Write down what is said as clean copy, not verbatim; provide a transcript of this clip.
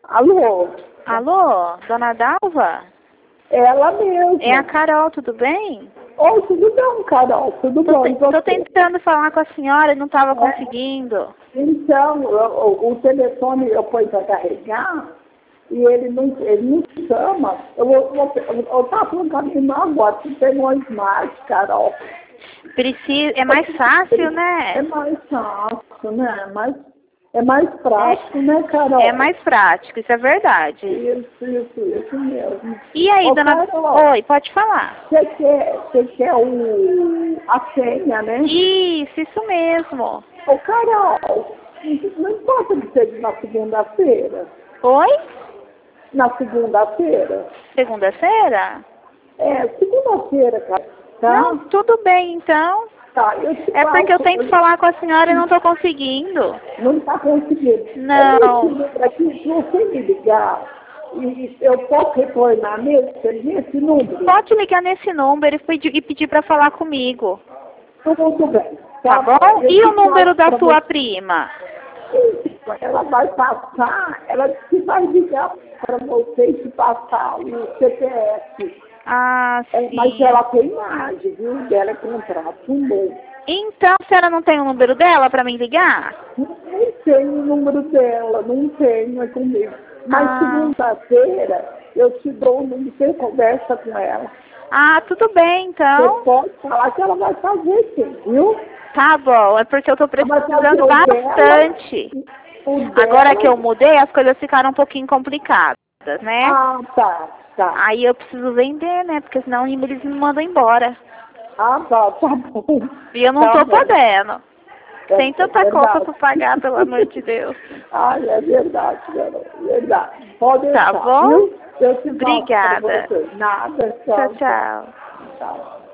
Alô? Alô, dona Dalva? Ela mesma. É a Carol, tudo bem? Oi, tudo bem, Carol? Tudo bom? E Tô você? tentando falar com a senhora e não estava conseguindo. Então, o telefone eu pus para carregar e ele não chama. Eu tava falando com a minha irmã agora, que tem um Smart, Carol. É mais fácil, É né? mais fácil, né? É mais prático, né, Carol? É mais prático, isso é verdade. Isso mesmo. E aí, Ô, dona... Carol, Oi, pode falar. você quer a senha, né? Isso mesmo. Ô, Carol, não importa que seja na segunda-feira. Oi? Na segunda-feira? Segunda-feira? É, segunda-feira, cara. Tá? Não, tudo bem então. Tá, eu te É porque eu passo. tento falar com a senhora e não tô conseguindo. Não está conseguindo. Não. Esse número aqui, se você me ligar, e eu posso retornar nesse número? Pode ligar nesse número e pedir para falar comigo. Muito bem. Tá bom? Eu E o te número passo da pra sua você. prima? Ela vai passar, ela que vai ligar para você e te passar o CPF. Ah, Mas sim. ela tem imagem, viu? Dela é contrato novo. Então, a senhora não tem o número dela para me ligar? Não tenho o número dela, não tenho, é comigo. Mas segunda-feira eu te dou o número, você conversa com ela. Ah, tudo bem, Você então. pode falar que ela vai fazer sim, viu? Tá bom, é porque eu tô Ela vai fazer precisando o bastante. dela, o dela. Agora que eu mudei, as coisas ficaram um pouquinho complicadas, né? Ah, tá. Aí eu preciso vender, né? Porque senão eles me mandam embora. Ah, tá bom. E eu não Tá tô bom. podendo. Tem tanta verdade. conta pra pagar, pelo amor de Deus. Ai, é verdade, garoto. Verdade. Pode Tá deixar, bom? viu? Eu te passo pra Obrigada. você. Nada, Tchau, tchau. Tchau.